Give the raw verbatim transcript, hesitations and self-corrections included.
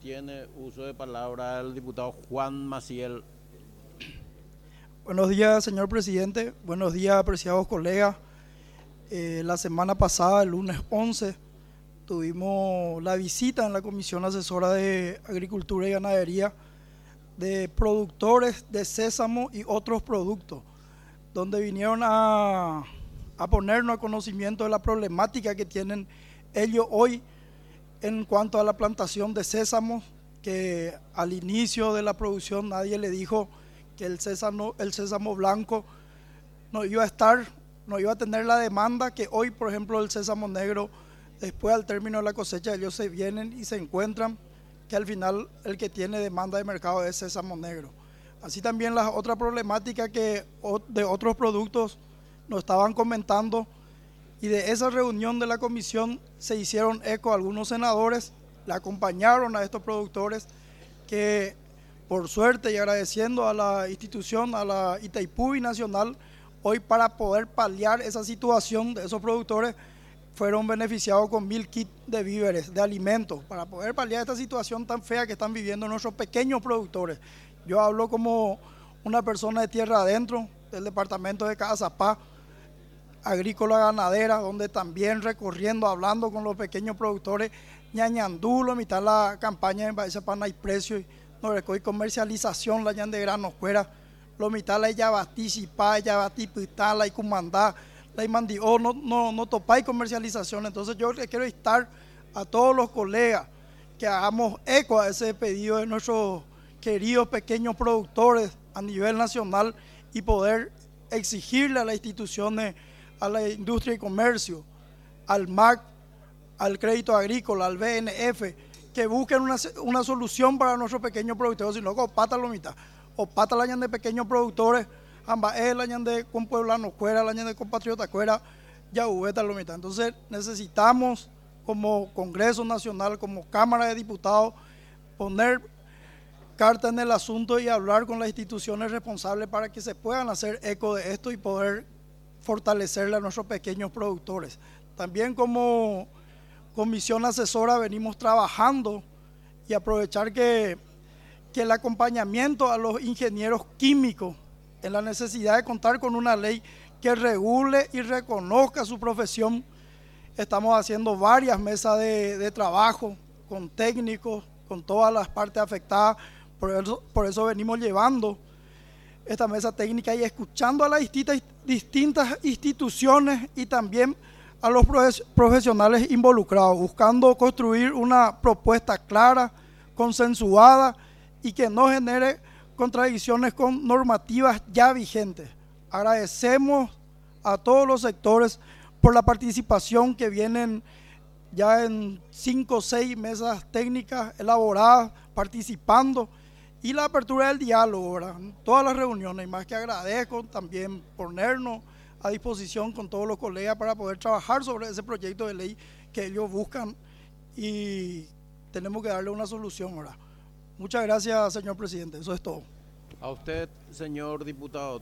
tiene uso de palabra el diputado Juan Maciel. Buenos días, señor presidente. Buenos días, apreciados colegas. Eh, la semana pasada, el lunes once, tuvimos la visita en la Comisión Asesora de Agricultura y Ganadería de productores de sésamo y otros productos, donde vinieron a, a ponernos a conocimiento de la problemática que tienen ellos hoy en cuanto a la plantación de sésamo, que al inicio de la producción nadie le dijo que el sésamo, el sésamo blanco no iba a estar, no iba a tener la demanda que hoy, por ejemplo, el sésamo negro, después al término de la cosecha, ellos se vienen y se encuentran que al final el que tiene demanda de mercado es sésamo negro. Así también las otras problemáticas que de otros productos nos estaban comentando, y de esa reunión de la comisión se hicieron eco algunos senadores, le acompañaron a estos productores que, por suerte y agradeciendo a la institución, a la Itaipú Binacional, hoy para poder paliar esa situación de esos productores, fueron beneficiados con mil kits de víveres, de alimentos, para poder paliar esta situación tan fea que están viviendo nuestros pequeños productores. Yo hablo como una persona de tierra adentro, del departamento de Cazapá, agrícola ganadera, donde también recorriendo, hablando con los pequeños productores, ñañandú, lo mitad la campaña en Baeza Pana y precio, no recoge comercialización, la ñan de grano fuera, lo mitad la yabati, sipá, yabati, pitá, la icumandá, la imandió, no, no, no topáis comercialización. Entonces yo le quiero instar a todos los colegas que hagamos eco a ese pedido de nuestros queridos pequeños productores a nivel nacional y poder exigirle a las instituciones, a la industria y comercio, al M A C, al crédito agrícola, al B N F, que busquen una, una solución para nuestros pequeños productores, sino que opata la mitad, opata la ñan de pequeños productores, ambas es la ñan de compueblano cuera, la ñan de compatriota cuera, ya ubeta la mitad. Entonces necesitamos como Congreso Nacional, como Cámara de Diputados, poner carta en el asunto y hablar con las instituciones responsables para que se puedan hacer eco de esto y poder fortalecerle a nuestros pequeños productores. También como comisión asesora venimos trabajando y aprovechar que, que el acompañamiento a los ingenieros químicos en la necesidad de contar con una ley que regule y reconozca su profesión. Estamos haciendo varias mesas de, de trabajo con técnicos, con todas las partes afectadas, por eso, por eso venimos llevando esta mesa técnica y escuchando a las distintas, distintas instituciones y también a los profesionales involucrados, buscando construir una propuesta clara, consensuada y que no genere contradicciones con normativas ya vigentes. Agradecemos a todos los sectores por la participación, que vienen ya en cinco o seis mesas técnicas elaboradas, participando, y la apertura del diálogo, ¿verdad? Todas las reuniones, y más que agradezco también ponernos a disposición con todos los colegas para poder trabajar sobre ese proyecto de ley que ellos buscan y tenemos que darle una solución, ¿verdad? Muchas gracias, señor presidente, eso es todo. A usted, señor diputado.